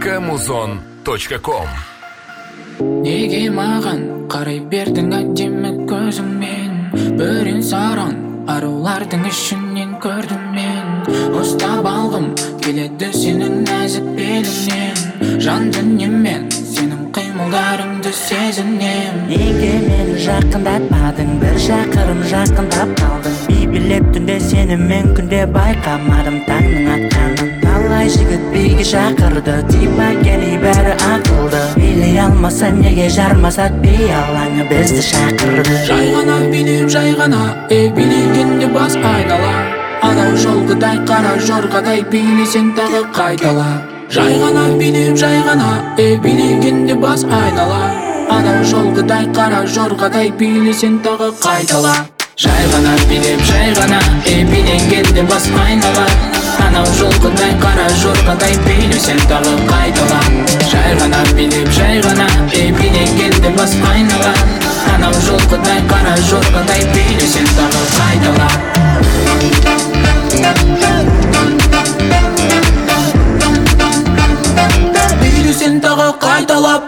muzon.com. Неге маған қарай бердің әдемі көзіңмен? Бүрін саран арулардың ішінен көрдім мен. Ұстап алғым келеді сенің нәзік беліңнен. Жан дүниеммен сенің қимылдарыңды сезінем. Неге мені жақындатпадың, бір шақырым жақындап қалдың? Билеп түнде сенімен күнде байқамадым таңның атқанын. Талай жігіт биге шақырды, типа кені бәрі ақылды. Билей алмаса неге жармасат би алаңы бізді шақырды. Жай ғана билеп жай ғана, билегенде бас айнала. Анау жолғыдай қара жорғадай билесең тағы қайтала. Жай ғана билеп жай ғана, билегенде бас айнала. Анау жолғыдай қара жорғадай билесең тағы қайтала. Жай ғана билеп жай ғана, биленгенде бас айнала. Анау жолғыдай қара жорғадай билесең тағы қайтала. Жай ғана билеп жай ғана, биленгенде бас айнала. Анау жолғыдай қара жорғадай билесең тағы қайтала. Билесең тағы қайталап.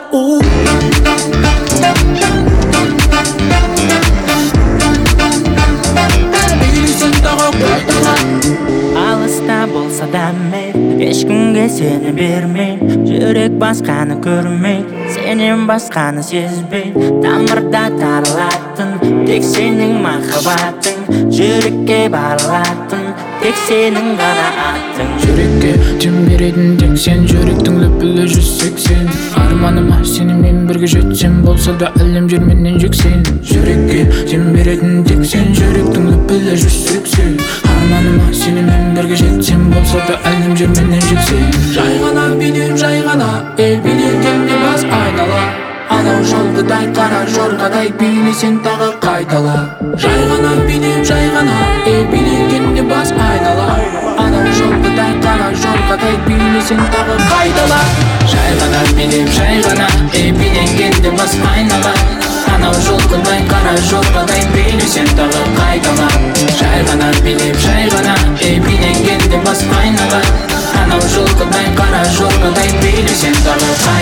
Алыста болса да мен ешкімге сені бермей, жүрек басқаны көрмей, сенен басқаны сезбей, тамырда тарылатын тек сенің махаббатың, жүрекке барылатын тек сенің ғана атың. Жүрекке тем беретін тек сен, жүректің лүпілі 180. Арманыма сенімен бірге жетсем, болса да әлем жер менен жексен. Жүрекке тем беретін тек сен, жүректің лүпілі 180. Арманыма сенімен бірге жетсем, болса да әлем жер менен жексен. Жай ғана билеп жай ғана, билегенде бас айнала. Анау жолғыдай қара жорғадай билесең тағы қайтала. Жай ғана билеп жай ғана, билегенде бас айнала. Анау жолғыдай қара жорғадай билесең тағы қайтала. Жай ғана билеп жай ғана, биленгенде бас айнала. Анау жолғыдай қара жорғадай билесең тағы қайтала. Жай ғана билеп жай ғана, биленгенде бас айнала. Анау жолғыдай қара жорғадай билесең тағы қайтала.